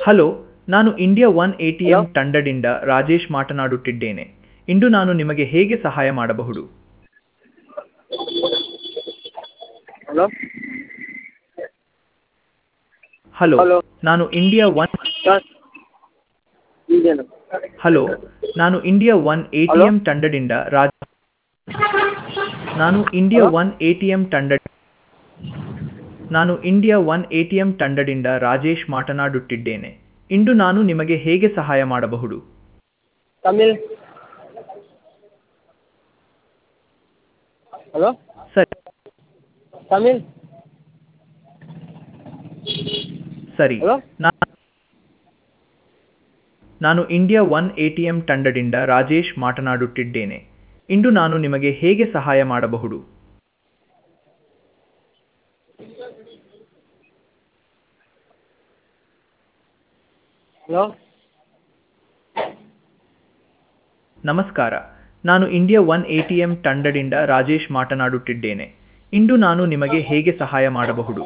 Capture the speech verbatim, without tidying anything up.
Hello, ನಾನು India one ATM hello ತಂಡದಿಂದ ರಾಜೇಶ್ ಮಾತನಾಡುತ್ತಿದ್ದೇನೆ. ಇಂದು ನಾನು ನಿಮಗೆ ಹೇಗೆ ಸಹಾಯ ಮಾಡಬಹುದು? ಹಲೋ ಹಲೋ, ಹಲೋ ನಾನು ಇಂಡಿಯಾ ಒನ್ ಸರ್ ಇದೇನು ಹಲೋ, ನಾನು ಇಂಡಿಯಾ ಒನ್ ಹಲೋ ಎಟಿಎಂ ತಂಡದಿಂದ ರಾಜ್ ನಾನು ಇಂಡಿಯಾ ಹಲೋ ಒನ್ ಎಟಿಎಂ ತಂಡ ನಾನು ಇಂಡಿಯಾ ಒನ್ ಎಟಿಎಂ ತಂಡದಿಂದ ರಾಜೇಶ್ ಮಾತನಾಡುತ್ತಿದ್ದೇನೆ. ಇಂದು ನಾನು ನಿಮಗೆ ಹೇಗೆ ಸಹಾಯ ಮಾಡಬಹುದು? ತಮಿಳ್ ಹಲೋ ಸರಿ ತಮಿಳ್ ಸರಿ ಹಲೋ ನಾ- ನಾನು ಇಂಡಿಯಾ ಒನ್ ಎಟಿಎಂ ತಂಡದಿಂದ ರಾಜೇಶ್ ಮಾತನಾಡುತ್ತಿದ್ದೇನೆ. ಇಂದು ನಾನು ನಿಮಗೆ ಹೇಗೆ ಸಹಾಯ ಮಾಡಬಹುದು? ಹಲೋ ನಮಸ್ಕಾರ, ನಾನು ಇಂಡಿಯಾ ಒನ್ ಎಟಿಎಂ ತಂಡದಿಂದ ರಾಜೇಶ್ ಮಾತನಾಡುತ್ತಿದ್ದೇನೆ. ಇಂದು ನಾನು ನಿಮಗೆ ಹೇಗೆ ಸಹಾಯ ಮಾಡಬಹುದು?